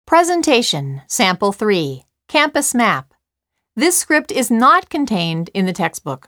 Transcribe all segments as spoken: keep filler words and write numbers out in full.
Presentation, Sample three, Campus Map. This script is not contained in the textbook.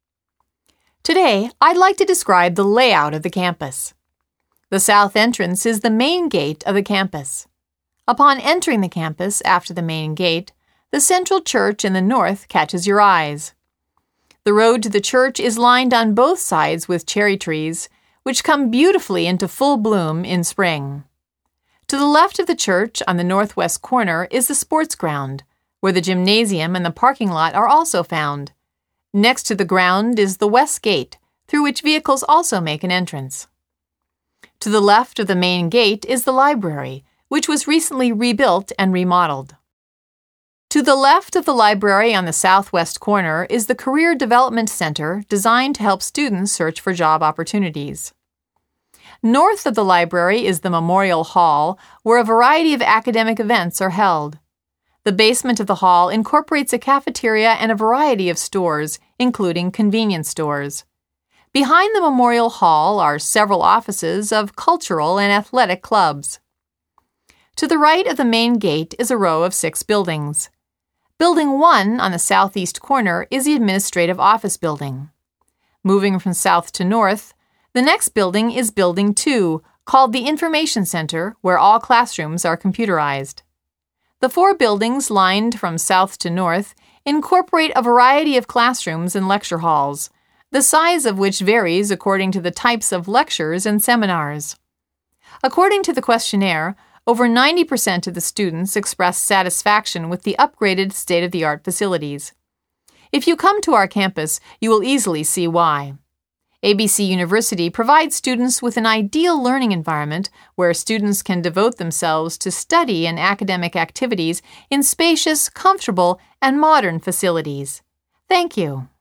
Today, I'd like to describe the layout of the campus. The south entrance is the main gate of the campus. Upon entering the campus after the main gate, the central church in the north catches your eyes. The road to the church is lined on both sides with cherry trees, which come beautifully into full bloom in spring. To the left of the church on the northwest corner is the sports ground, where the gymnasium and the parking lot are also found. Next to the ground is the west gate, through which vehicles also make an entrance. To the left of the main gate is the library, which was recently rebuilt and remodeled. To the left of the library on the southwest corner is the Career Development Center designed to help students search for job opportunities. North of the library is the Memorial Hall, where a variety of academic events are held. The basement of the hall incorporates a cafeteria and a variety of stores, including convenience stores. Behind the Memorial Hall are several offices of cultural and athletic clubs. To the right of the main gate is a row of six buildings. Building one on the southeast corner is the administrative office building. Moving from south to north, the next building is Building two, called the Information Center, where all classrooms are computerized. The four buildings, lined from south to north, incorporate a variety of classrooms and lecture halls, the size of which varies according to the types of lectures and seminars. According to the questionnaire, over ninety percent of the students expressed satisfaction with the upgraded state-of-the-art facilities. If you come to our campus, you will easily see why. A B C University provides students with an ideal learning environment where students can devote themselves to study and academic activities in spacious, comfortable, and modern facilities. Thank you.